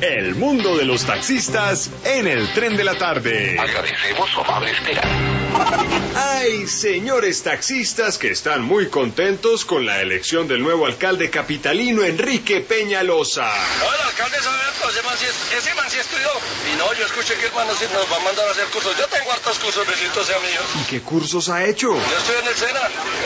El mundo de los taxistas en el tren de la tarde. Agradecemos su amable espera. Hay señores taxistas que están muy contentos con la elección del nuevo alcalde capitalino Enrique Peñalosa. No, el alcalde sabe harto, ese man sí estudió. Y no, yo escuché que el man nos va a mandar a hacer cursos. Yo tengo hartos cursos, bendito sea mío. ¿Y qué cursos ha hecho? Yo estudié en el SENA,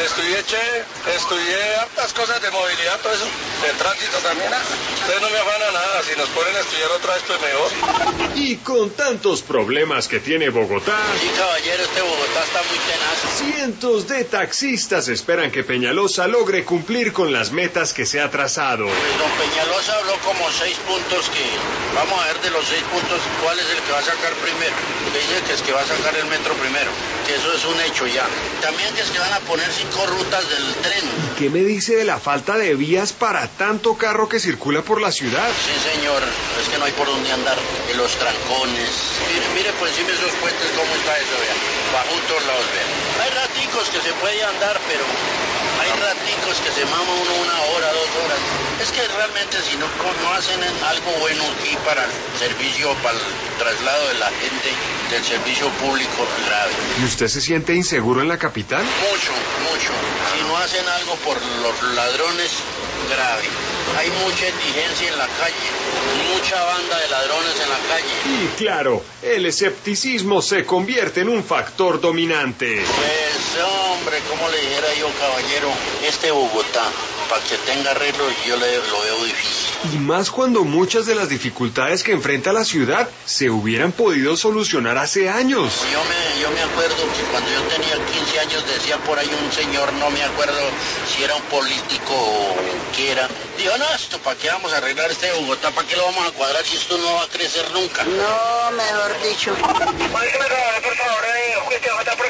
estudié hartas cosas de movilidad, todo eso, de tránsito también. Ustedes no me afanan nada, si nos ponen a estudiar otra vez, pues mejor. Y con tantos problemas que tiene Bogotá... Sí, caballero, Bogotá está muy tenaz. Cientos de taxistas esperan que Peñalosa logre cumplir con las metas que se ha trazado. Pues don Peñalosa habló como 6 puntos que... Vamos a ver de los 6 puntos, ¿cuál es el que va a sacar primero? Le dice que es que va a sacar el metro primero, que eso es un hecho ya. También que es que van a poner 5 rutas del tren. ¿Qué me dice de la falta de vías para tanto carro que circula por la ciudad? Sí, señor, es que no hay por dónde andar, en los trancones. Mire por encima de esos puentes cómo está eso, vea. Bajo todos lados, vea. Hay raticos que se puede andar, pero hay raticos que se mama uno 1 hora, 2 horas. Es que realmente si no hacen algo bueno aquí para el servicio, para el traslado de la gente del servicio público, grave. ¿Y usted se siente inseguro en la capital? Mucho, mucho. Si no hacen algo por los ladrones, grave. Hay mucha indigencia en la calle, mucha banda de ladrones en la calle. Y claro, el escepticismo se convierte en un factor dominante. Pues hombre, como le dijera yo, caballero, Bogotá, para que tenga arreglo, yo lo veo difícil. Y más cuando muchas de las dificultades que enfrenta la ciudad se hubieran podido solucionar hace años. Yo me acuerdo que cuando yo tenía 15 años decía por ahí un señor, no me acuerdo si era un político o qué era, dijo, no, esto para qué vamos a arreglar Bogotá, para qué lo vamos a cuadrar si esto no va a crecer nunca. No, mejor dicho. Por favor,